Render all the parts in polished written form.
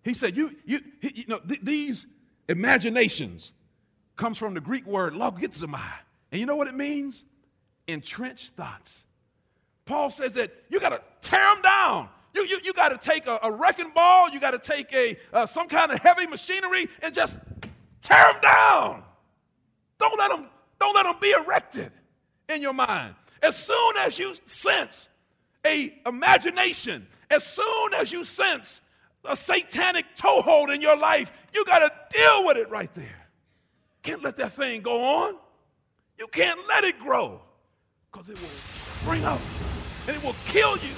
He said, these imaginations comes from the Greek word logizomai. And you know what it means? Entrenched thoughts. Paul says that you got to tear them down. You got to take a wrecking ball. You got to take some kind of heavy machinery and just tear them down. Don't let them be erected in your mind. As soon as you sense a imagination, as soon as you sense a satanic toehold in your life, you got to deal with it right there. Can't let that thing go on. You can't let it grow because it will spring up and it will kill you.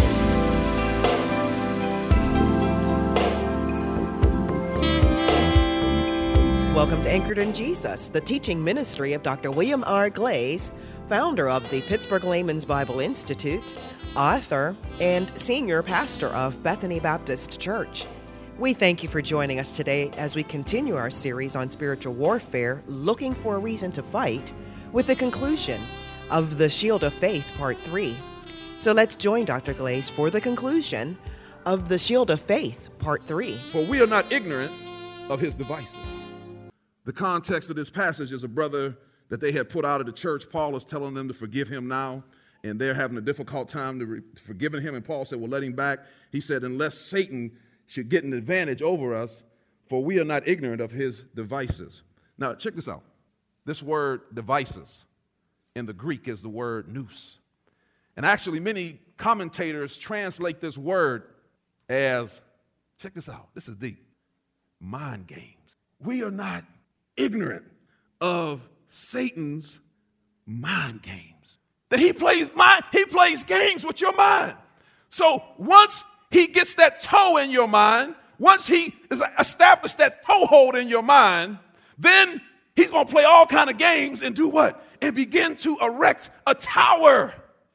Welcome to Anchored in Jesus, the teaching ministry of Dr. William R. Glaze, founder of the Pittsburgh Layman's Bible Institute, author, and senior pastor of Bethany Baptist Church. We thank you for joining us today as we continue our series on spiritual warfare, Looking for a Reason to Fight, with the conclusion of the Shield of Faith, Part 3. So let's join Dr. Glaze for the conclusion of the Shield of Faith, Part 3. For we are not ignorant of his devices. The context of this passage is a brother that they had put out of the church. Paul is telling them to forgive him now, and they're having a difficult time forgiving him. And Paul said, well, let him back. He said, unless Satan should get an advantage over us, for we are not ignorant of his devices. Now, check this out. This word devices in the Greek is the word nous. And actually, many commentators translate this word as, check this out, this is deep, mind games. We are not ignorant of Satan's mind games. That he plays games with your mind. So once he gets that toe in your mind, once he has established that toehold in your mind, then he's going to play all kind of games and do what? And begin to erect a tower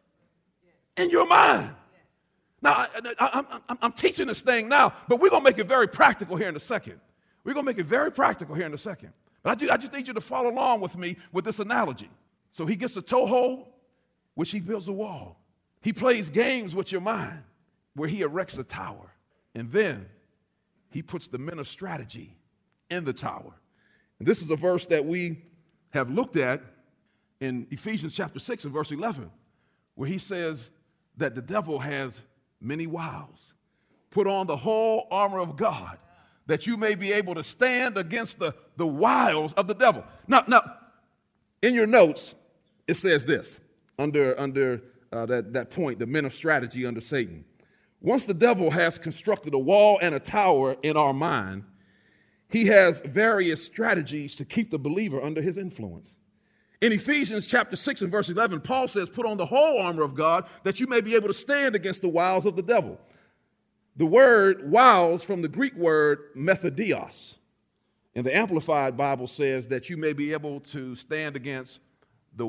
in your mind. Now, I'm teaching this thing now, but we're going to make it very practical here in a second. We're going to make it very practical here in a second. But I just need you to follow along with me with this analogy. So he gets a toehold, which he builds a wall. He plays games with your mind, where he erects a tower. And then he puts the men of strategy in the tower. And this is a verse that we have looked at in Ephesians chapter 6 and verse 11, where he says that the devil has many wiles. Put on the whole armor of God, that you may be able to stand against the wiles of the devil. Now, in your notes, it says this, under that point, the men of strategy under Satan. Once the devil has constructed a wall and a tower in our mind, he has various strategies to keep the believer under his influence. In Ephesians chapter 6 and verse 11, Paul says, put on the whole armor of God that you may be able to stand against the wiles of the devil. The word wiles from the Greek word methodios. And the Amplified Bible says that you may be able to stand against the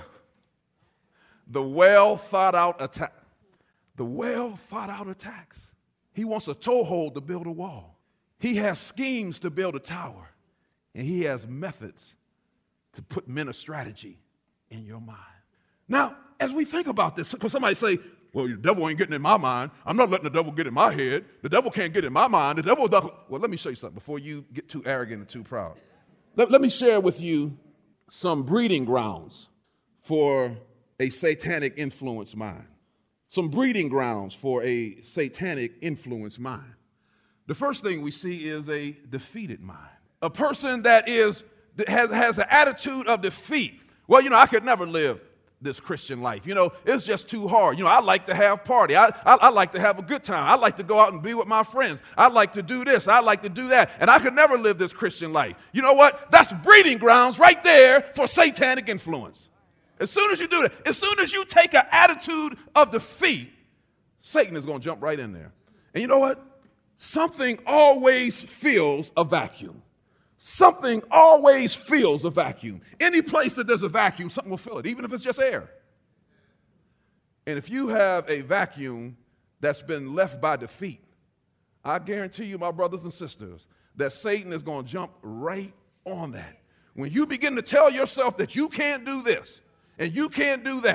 well thought out attack. The well thought out attacks. He wants a toehold to build a wall. He has schemes to build a tower. And he has methods to put men of strategy in your mind. Now, as we think about this, because somebody say, well, the devil ain't getting in my mind. I'm not letting the devil get in my head. The devil can't get in my mind. Well, let me show you something before you get too arrogant and too proud. Let me share with you some breeding grounds for a satanic influence mind. Some breeding grounds for a satanic influence mind. The first thing we see is a defeated mind. A person that has an attitude of defeat. Well, I could never live this Christian life. It's just too hard. I like to have party. I like to have a good time. I like to go out and be with my friends. I like to do this. I like to do that. And I could never live this Christian life. You know what? That's breeding grounds right there for satanic influence. As soon as you do that, as soon as you take an attitude of defeat, Satan is going to jump right in there. And you know what? Something always fills a vacuum. Something always fills a vacuum. Any place that there's a vacuum, something will fill it, even if it's just air. And if you have a vacuum that's been left by defeat, I guarantee you, my brothers and sisters, that Satan is going to jump right on that. When you begin to tell yourself that you can't do this and you can't do that,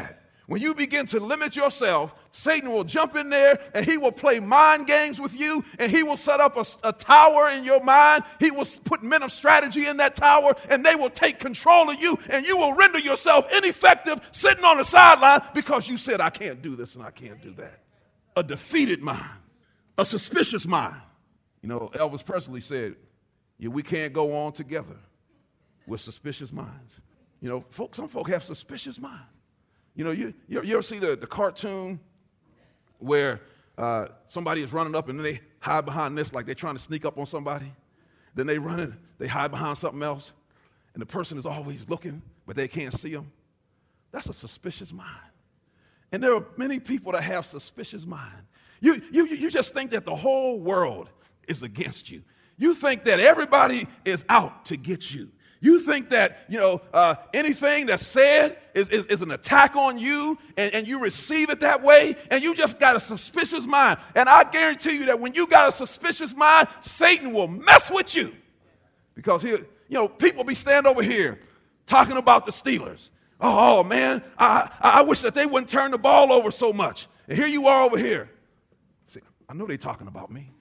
when you begin to limit yourself, Satan will jump in there and he will play mind games with you, and he will set up a tower in your mind. He will put men of strategy in that tower, and they will take control of you, and you will render yourself ineffective sitting on the sideline because you said, I can't do this and I can't do that. A defeated mind, a suspicious mind. You know, Elvis Presley said, yeah, we can't go on together with suspicious minds. You know, some folk have suspicious minds. You know, you ever see the cartoon where somebody is running up and then they hide behind this like they're trying to sneak up on somebody? Then they run and they hide behind something else, and the person is always looking, but they can't see them. That's a suspicious mind. And there are many people that have suspicious mind. You just think that the whole world is against you. You think that everybody is out to get you. You think that, anything that's said is an attack on you, and you receive it that way, and you just got a suspicious mind. And I guarantee you that when you got a suspicious mind, Satan will mess with you. Because people be standing over here talking about the Steelers. Oh man, I wish that they wouldn't turn the ball over so much. And here you are over here. See, I know they're talking about me.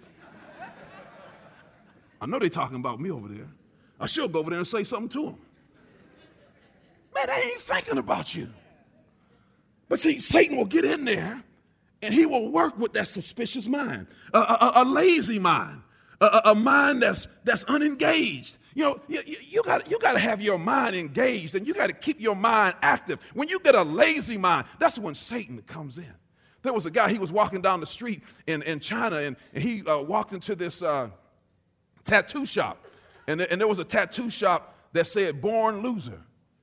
I know they're talking about me over there. I should go over there and say something to them. Man, they ain't thinking about you. But see, Satan will get in there and he will work with that suspicious mind, a lazy mind, a mind that's unengaged. You got to have your mind engaged, and you got to keep your mind active. When you get a lazy mind, that's when Satan comes in. There was a guy, he was walking down the street in China, and he walked into this tattoo shop. And there was a tattoo shop that said "Born Loser."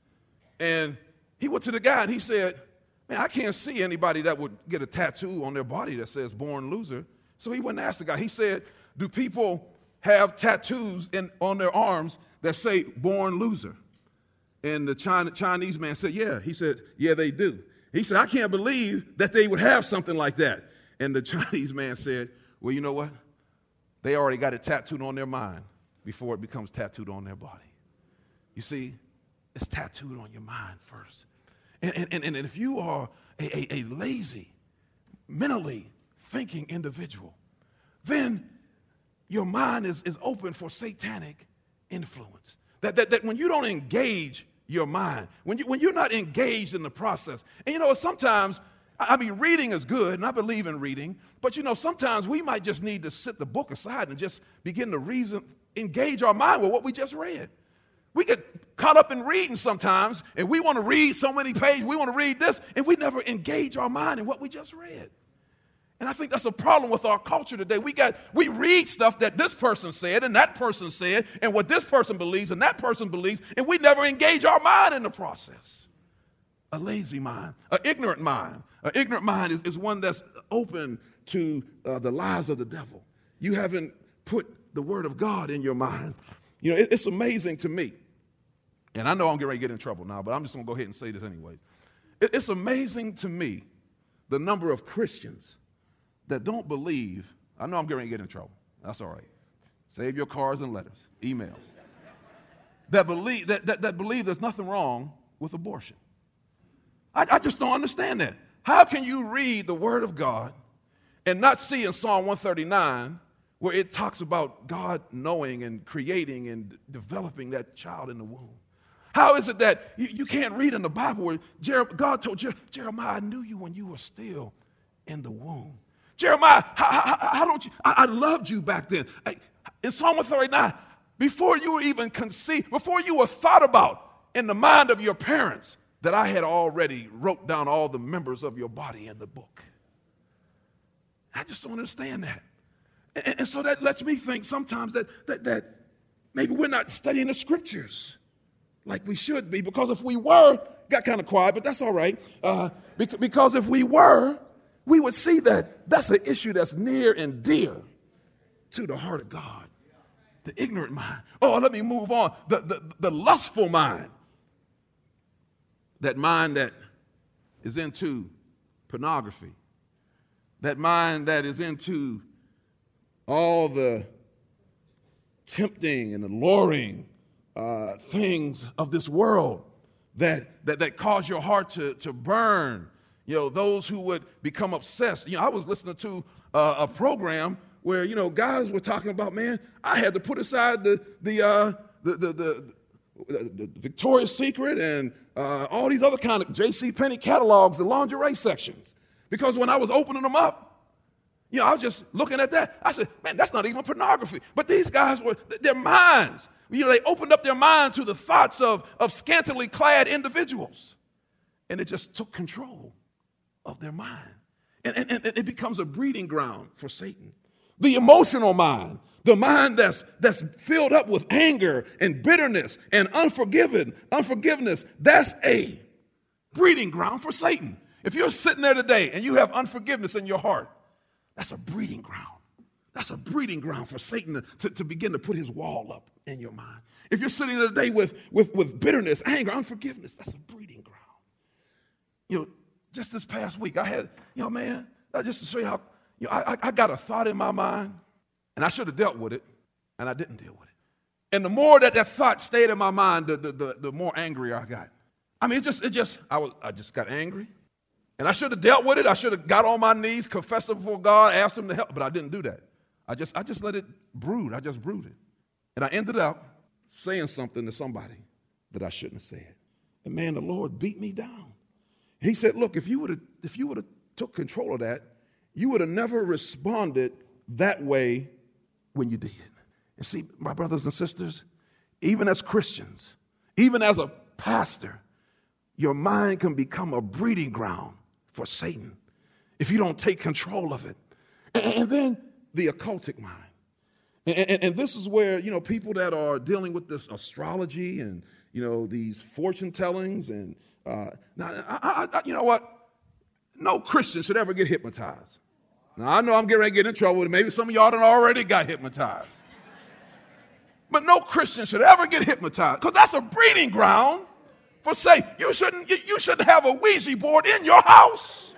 And he went to the guy and he said, man, I can't see anybody that would get a tattoo on their body that says "Born Loser." So he went and asked the guy. He said, do people have tattoos on their arms that say "Born Loser"? And the Chinese man said, yeah. He said, yeah, they do. He said, I can't believe that they would have something like that. And the Chinese man said, well, you know what? They already got it tattooed on their mind before it becomes tattooed on their body. You see, it's tattooed on your mind first. And if you are a lazy, mentally thinking individual, then your mind is open for satanic influence. That when you don't engage your mind, when you're not engaged in the process, and sometimes, reading is good, and I believe in reading, but sometimes we might just need to sit the book aside and just begin to engage our mind with what we just read. We get caught up in reading sometimes, and we want to read so many pages, we want to read this, and we never engage our mind in what we just read. And I think that's a problem with our culture today. We read stuff that this person said and that person said, and what this person believes and that person believes, and we never engage our mind in the process. A lazy mind, an ignorant mind. An ignorant mind is one that's open to the lies of the devil. You haven't put the word of God in your mind. It's amazing to me. And I know I'm getting ready to get in trouble now, but I'm just going to go ahead and say this anyway. It's amazing to me the number of Christians that don't believe. I know I'm getting ready to get in trouble. That's all right. Save your cards and letters, emails. That believe there's nothing wrong with abortion. I just don't understand that. How can you read the Word of God and not see in Psalm 139 where it talks about God knowing and creating and developing that child in the womb? How is it that you can't read in the Bible where God told Jeremiah, I knew you when you were still in the womb? Jeremiah, how don't you? I loved you back then. In Psalm 139, before you were even conceived, before you were thought about in the mind of your parents, that I had already wrote down all the members of your body in the book. I just don't understand that. And so that lets me think sometimes that maybe we're not studying the scriptures like we should be, because if we were, got kind of quiet, but that's all right, because if we were, we would see that that's an issue that's near and dear to the heart of God. The ignorant mind. Oh, let me move on. The lustful mind. That mind that is into pornography. That mind that is into all the tempting and alluring things of this world that cause your heart to burn those who would become obsessed. I was listening to a program where, guys were talking about, man, I had to put aside the Victoria's Secret and all these other kind of JCPenney catalogs, the lingerie sections. Because when I was opening them up, I was just looking at that. I said, man, that's not even pornography. But these guys their minds, they opened up their mind to the thoughts of scantily clad individuals. And it just took control of their mind. And it becomes a breeding ground for Satan. The emotional mind, the mind that's filled up with anger and bitterness and unforgiveness, that's a breeding ground for Satan. If you're sitting there today and you have unforgiveness in your heart, that's a breeding ground. That's a breeding ground for Satan to begin to put his wall up in your mind. If you're sitting there today with bitterness, anger, unforgiveness, that's a breeding ground. Just this past week, I had, just to show you how, I got a thought in my mind, and I should have dealt with it, and I didn't deal with it. And the more that thought stayed in my mind, the more angry I got. I just got angry. And I should have dealt with it. I should have got on my knees, confessed it before God, asked him to help, but I didn't do that. I just let it brood. I just brooded. And I ended up saying something to somebody that I shouldn't have said. And man, the Lord beat me down. He said, look, if you would have took control of that, you would have never responded that way when you did. And see, my brothers and sisters, even as Christians, even as a pastor, your mind can become a breeding ground for Satan if you don't take control of it. And then the occultic mind. And this is where, people that are dealing with this astrology and, these fortune tellings and, you know what? No Christian should ever get hypnotized. Now, I know I'm getting ready to get in trouble. Maybe some of y'all done already got hypnotized. But no Christian should ever get hypnotized because that's a breeding ground for Satan. You shouldn't have a Ouija board in your house.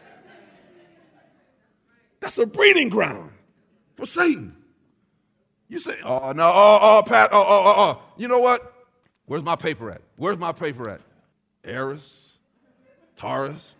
That's a breeding ground for Satan. You say, Pat, you know what? Where's my paper at? Where's my paper at? Eris, Taurus.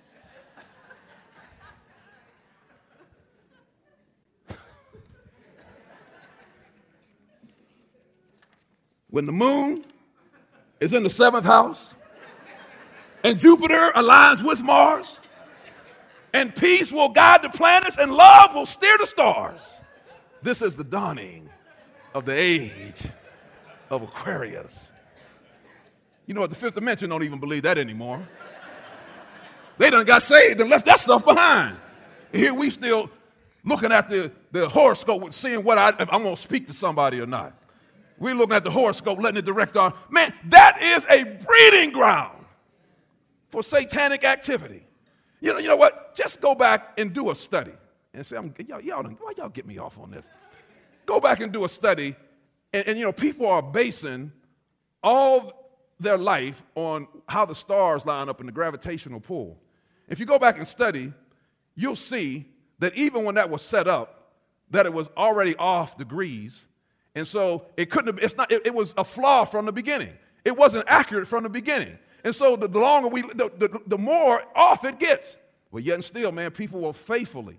When the moon is in the 7th house, and Jupiter aligns with Mars, and peace will guide the planets, and love will steer the stars. This is the dawning of the age of Aquarius. You know what? The fifth dimension don't even believe that anymore. They done got saved and left that stuff behind. And here we still looking at the horoscope, seeing what I'm going to speak to somebody or not. We're looking at the horoscope, letting it direct our... Man, that is a breeding ground for satanic activity. You know what? Just go back and do a study. And say, why y'all get me off on this? Go back and do a study. And people are basing all their life on how the stars line up in the gravitational pull. If you go back and study, you'll see that even when that was set up, that it was already off degrees. And so it couldn't have, it was a flaw from the beginning. It wasn't accurate from the beginning. And so the longer the more off it gets. Well, yet and still, man, people will faithfully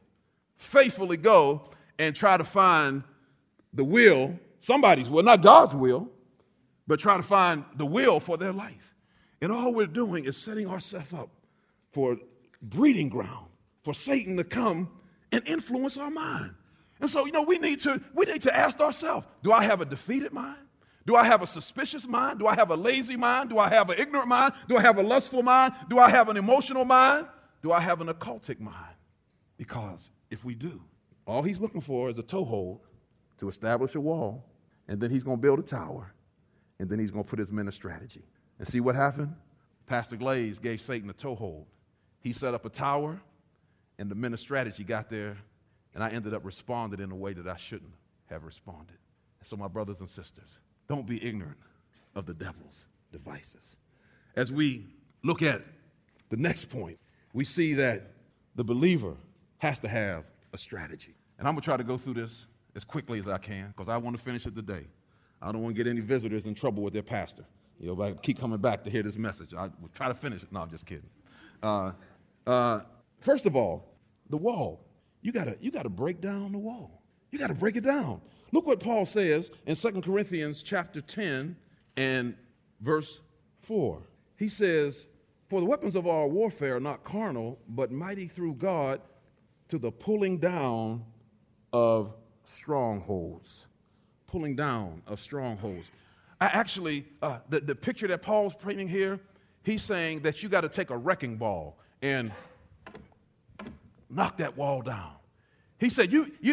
go and try to find the will, somebody's will, not God's will, but try to find the will for their life. And all we're doing is setting ourselves up for breeding ground for Satan to come and influence our mind. And so, we need to ask ourselves, do I have a defeated mind? Do I have a suspicious mind? Do I have a lazy mind? Do I have an ignorant mind? Do I have a lustful mind? Do I have an emotional mind? Do I have an occultic mind? Because if we do, all he's looking for is a toehold to establish a wall, and then he's going to build a tower, and then he's going to put his men a strategy. And see what happened? Pastor Glaze gave Satan a toehold. He set up a tower, and the men of strategy got there, and I ended up responding in a way that I shouldn't have responded. So my brothers and sisters, don't be ignorant of the devil's devices. As we look at the next point, we see that the believer has to have a strategy. And I'm going to try to go through this as quickly as I can because I want to finish it today. I don't want to get any visitors in trouble with their pastor. I keep coming back to hear this message. I will try to finish it. No, I'm just kidding. First of all, the wall. You gotta break down the wall. You gotta break it down. Look what Paul says in 2 Corinthians chapter 10 and verse 4. He says, "For the weapons of our warfare are not carnal, but mighty through God to the pulling down of strongholds." Pulling down of strongholds. The picture that Paul's painting here, he's saying that you got to take a wrecking ball and knock that wall down. He said,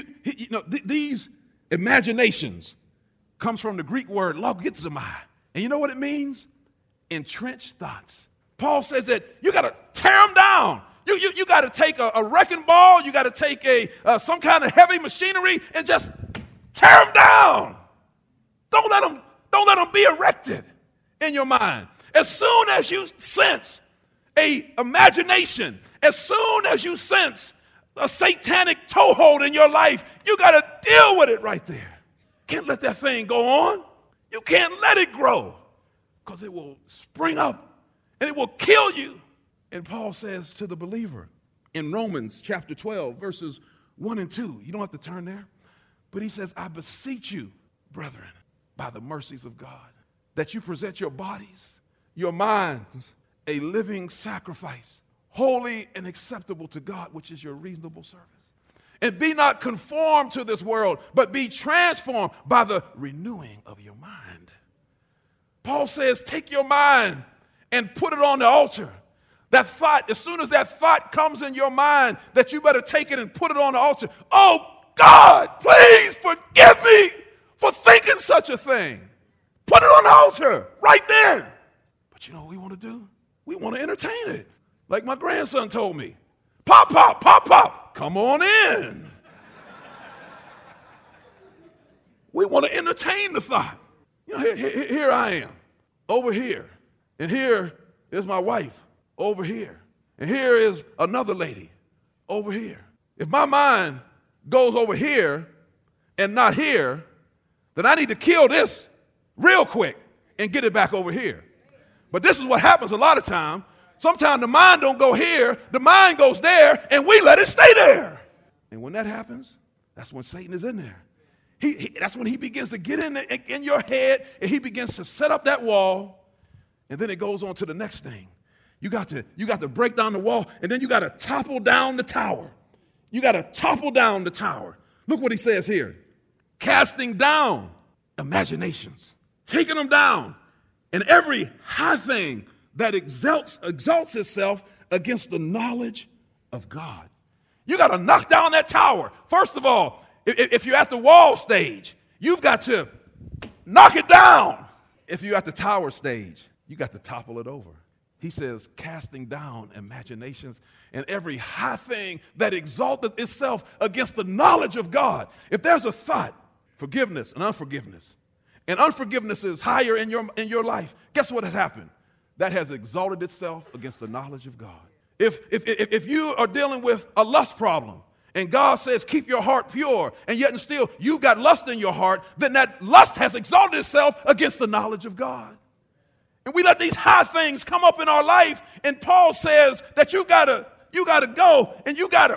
these imaginations comes from the Greek word logizomai. And you know what it means? Entrenched thoughts. Paul says that you got to tear them down. You got to take a wrecking ball. You got to take some kind of heavy machinery and just tear them down. Don't let them be erected in your mind. As soon as you sense a imagination, as soon as you sense a satanic toehold in your life, you got to deal with it right there. Can't let that thing go on. You can't let it grow because it will spring up and it will kill you. And Paul says to the believer in Romans chapter 12, verses 1 and 2, you don't have to turn there, but he says, "I beseech you, brethren, by the mercies of God, that you present your bodies, your minds, a living sacrifice, holy and acceptable to God, which is your reasonable service. And be not conformed to this world, but be transformed by the renewing of your mind." Paul says, take your mind and put it on the altar. That thought, as soon as that thought comes in your mind, that you better take it and put it on the altar. Oh, God, please forgive me for thinking such a thing. Put it on the altar right then. But you know what we want to do? We want to entertain it. Like my grandson told me, "Pop, pop, pop, pop, come on in." We want to entertain the thought. You know, here I am, over here. And here is my wife, over here. And here is another lady, over here. If my mind goes over here and not here, then I need to kill this real quick and get it back over here. But this is what happens a lot of times. Sometimes the mind don't go here, the mind goes there, and we let it stay there. And when that happens, that's when Satan is in there. That's when he begins to get in your head, and he begins to set up that wall, and then it goes on to the next thing. You got to break down the wall, and then you got to topple down the tower. You got to topple down the tower. Look what he says here. Casting down imaginations, taking them down, and every high thing that exalts itself against the knowledge of God. You got to knock down that tower. First of all, if you're at the wall stage, you've got to knock it down. If you're at the tower stage, you got to topple it over. He says, casting down imaginations and every high thing that exalteth itself against the knowledge of God. If there's a thought, forgiveness and unforgiveness is higher in your life, guess what has happened? That has exalted itself against the knowledge of God. If you are dealing with a lust problem, and God says, keep your heart pure, and yet and still you've got lust in your heart, then that lust has exalted itself against the knowledge of God. And we let these high things come up in our life, and Paul says that you gotta go and you gotta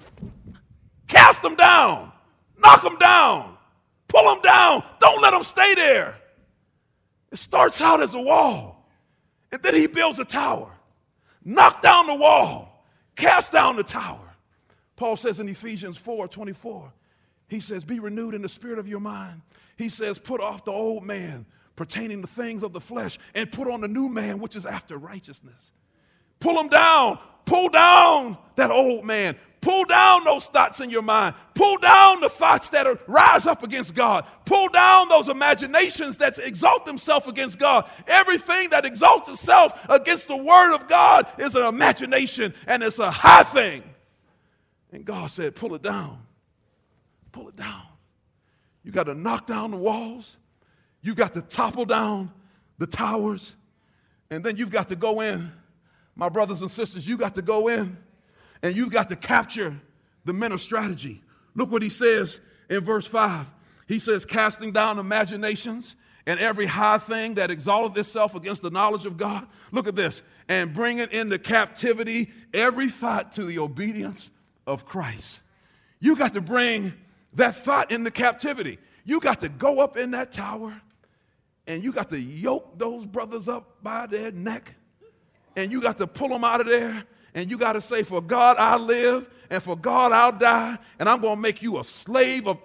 cast them down, knock them down, pull them down. Don't let them stay there. It starts out as a wall, and then he builds a tower. Knock down the wall, cast down the tower. Paul says in Ephesians 4:24, he says, be renewed in the spirit of your mind. He says, put off the old man pertaining to things of the flesh and put on the new man, which is after righteousness. Pull them down. Pull down that old man. Pull down those thoughts in your mind. Pull down the thoughts that rise up against God. Pull down those imaginations that exalt themselves against God. Everything that exalts itself against the word of God is an imagination, and it's a high thing. And God said, pull it down. Pull it down. You got to knock down the walls. You got to topple down the towers. And then you've got to go in. My brothers and sisters, you got to go in and you've got to capture the men of strategy. Look what he says in verse 5. He says, casting down imaginations and every high thing that exalteth itself against the knowledge of God. Look at this. and bringing into captivity every thought to the obedience of Christ. You got to bring that thought into captivity. You got to go up in that tower and you got to yoke those brothers up by their neck and you got to pull them out of there and you got to say, for God I live and for God I'll die, and I'm going to make you a slave of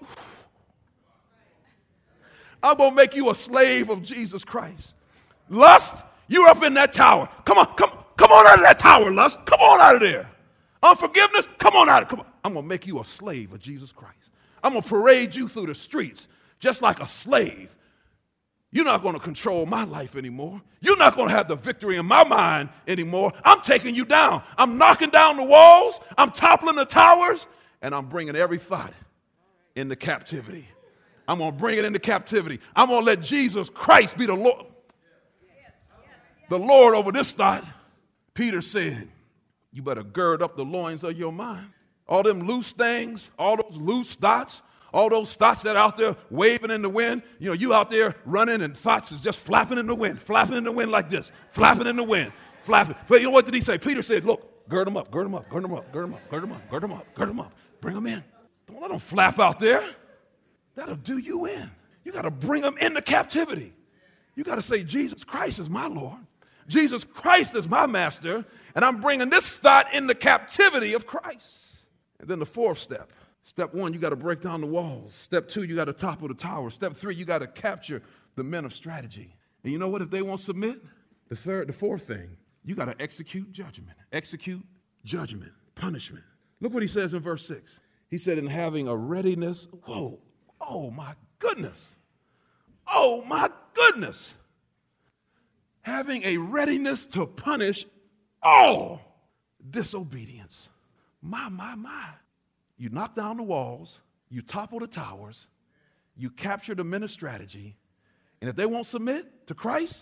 Jesus Christ. Lust, you're up in that tower. Come on out of that tower, lust. Come on out of there. Unforgiveness, come on out. Come on. I'm going to make you a slave of Jesus Christ. I'm going to parade you through the streets just like a slave. You're not going to control my life anymore. You're not going to have the victory in my mind anymore. I'm taking you down. I'm knocking down the walls. I'm toppling the towers. And I'm bringing every thought into captivity. I'm going to bring it into captivity. I'm going to let Jesus Christ be the Lord. The Lord over this thought. Peter said, you better gird up the loins of your mind. All them loose things, all those loose thoughts, all those thoughts that are out there waving in the wind. You know, you out there running and thoughts is just flapping in the wind like this, flapping in the wind, flapping. But you know what did he say? Peter said, look, gird them up, gird them up, gird them up, gird them up, gird them up, gird them up, gird them up. Bring them in. Don't let them flap out there. That'll do you in. You got to bring them into captivity. You got to say, Jesus Christ is my Lord. Jesus Christ is my master, and I'm bringing this thought in the captivity of Christ. And then the fourth step. Step one, you got to break down the walls. Step two, you got to topple the tower. Step three, you got to capture the men of strategy. And you know what? If they won't submit, the fourth thing, you got to execute judgment. Execute judgment, punishment. Look what he says in verse 6. He said, in having a readiness, whoa, oh my goodness. Oh my goodness. Having a readiness to punish all disobedience. My. You knock down the walls, you topple the towers, you capture the men of strategy, and if they won't submit to Christ,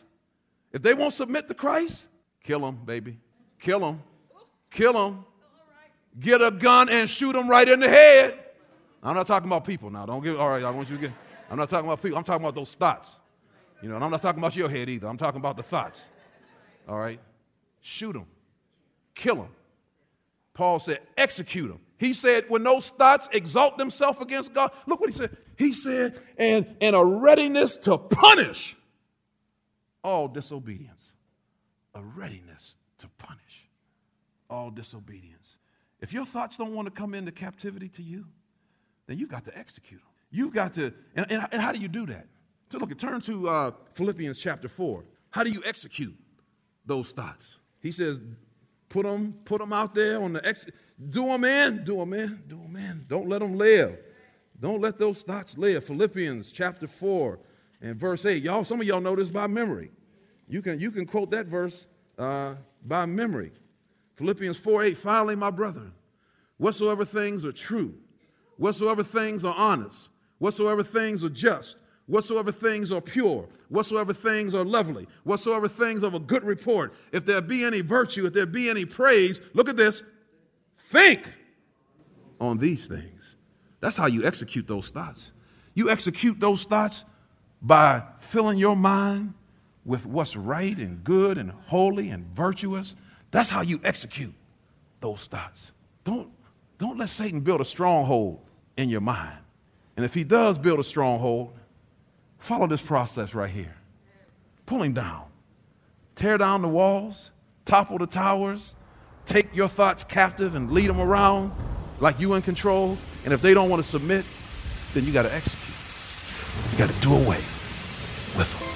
kill them, baby. Kill them. Kill them. Get a gun and shoot them right in the head. I'm not talking about people now. Don't get, all right, I want you to get, I'm not talking about people. I'm talking about those thoughts. You know, and I'm not talking about your head either. I'm talking about the thoughts. All right? Shoot them. Kill them. Paul said, execute them. He said, when those thoughts exalt themselves against God, look what he said. He said, and a readiness to punish all disobedience. A readiness to punish all disobedience. If your thoughts don't want to come into captivity to you, then you've got to execute them. You've got to, and how do you do that? So look, turn to Philippians chapter 4. How do you execute those thoughts? He says, put them out there on the do them in. Don't let them live. Don't let those thoughts live. Philippians chapter 4 and verse 8. Y'all, some of y'all know this by memory. You can quote that verse by memory. Philippians 4:8. Finally, my brethren, whatsoever things are true, whatsoever things are honest, whatsoever things are just, whatsoever things are pure, whatsoever things are lovely, whatsoever things of a good report, if there be any virtue, if there be any praise, look at this, think on these things. That's how you execute those thoughts. You execute those thoughts by filling your mind with what's right and good and holy and virtuous. That's how you execute those thoughts. Don't let Satan build a stronghold in your mind. And if he does build a stronghold, follow this process right here. Pull him down. Tear down the walls, topple the towers, take your thoughts captive and lead them around like you in control. And if they don't want to submit, then you got to execute. You got to do away with them.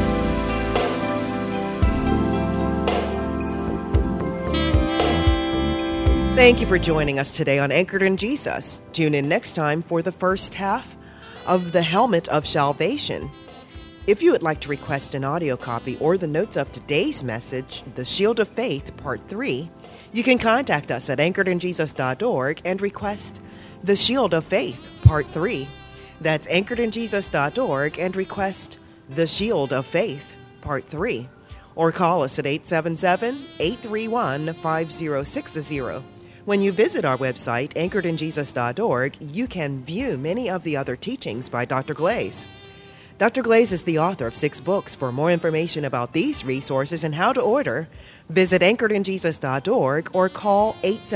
Thank you for joining us today on Anchored in Jesus. Tune in next time for the first half of The Helmet of Salvation. If you would like to request an audio copy or the notes of today's message, The Shield of Faith, Part 3, you can contact us at anchoredinjesus.org and request The Shield of Faith, Part 3. That's anchoredinjesus.org and request The Shield of Faith, Part 3. Or call us at 877-831-5060. When you visit our website, anchoredinjesus.org, you can view many of the other teachings by Dr. Glaze. Dr. Glaze is the author of 6 books. For more information about these resources and how to order, visit anchoredinjesus.org or call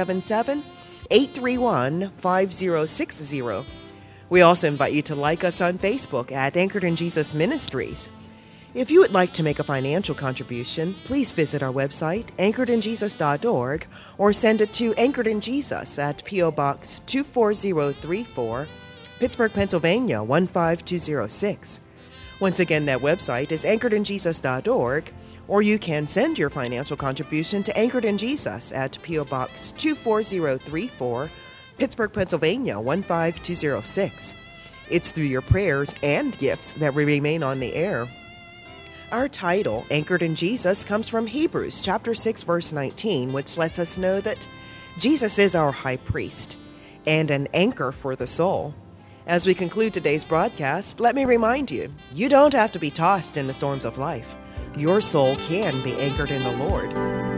877-831-5060. We also invite you to like us on Facebook at Anchored in Jesus Ministries. If you would like to make a financial contribution, please visit our website, anchoredinjesus.org, or send it to Anchored in Jesus at P.O. Box 24034, Pittsburgh, Pennsylvania 15206. Once again, that website is anchoredinjesus.org, or you can send your financial contribution to Anchored in Jesus at P.O. Box 24034, Pittsburgh, Pennsylvania 15206. It's through your prayers and gifts that we remain on the air. Our title, Anchored in Jesus, comes from Hebrews chapter 6, verse 19, which lets us know that Jesus is our high priest and an anchor for the soul. As we conclude today's broadcast, let me remind you, you don't have to be tossed in the storms of life. Your soul can be anchored in the Lord.